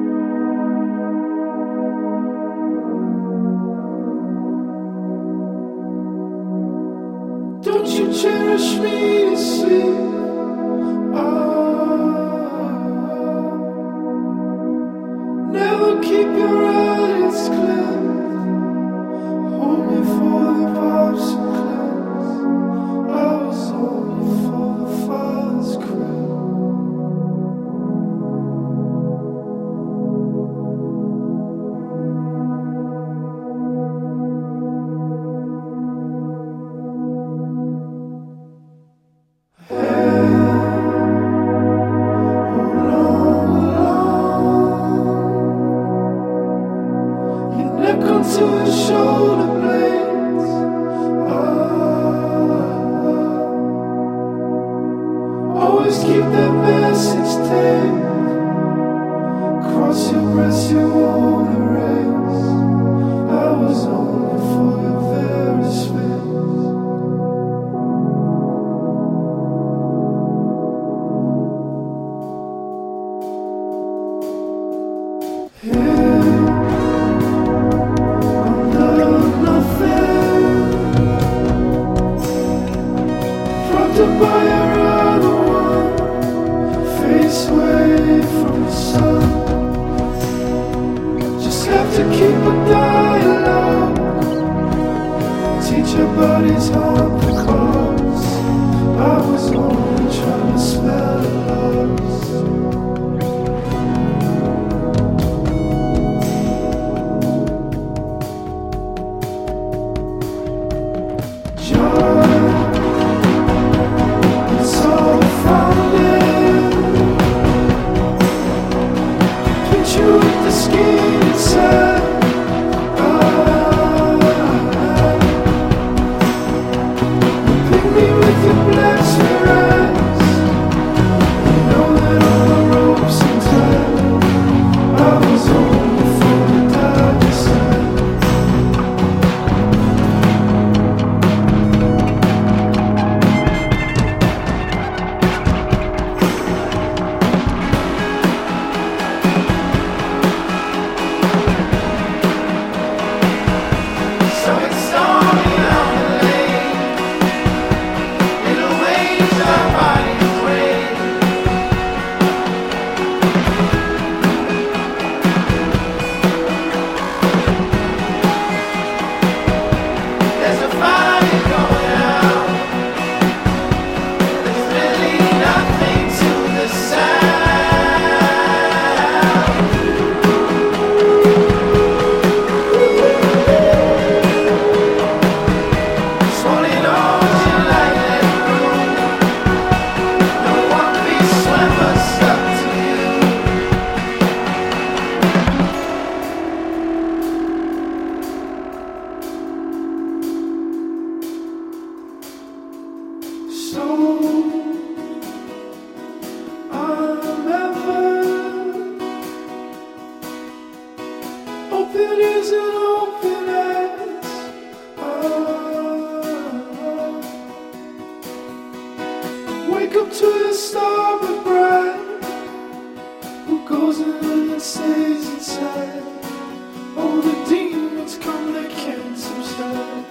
Don't you cherish me to sleep? Never keep your eyelids clear. Hold me for the pops and clips. I was only for the father's crib. To the shoulder blades, always keep that message taped. Cross your breast, you won't erase. I was only for your very space. By your other one, face away from the sun. Just have to keep a dialogue. Teach your bodies how to cause. I was only trying to smell loves. Open ears and open eyes. Wake up to the starboard bride, who goes in and stays inside. Oh, the demons come, they can't subside.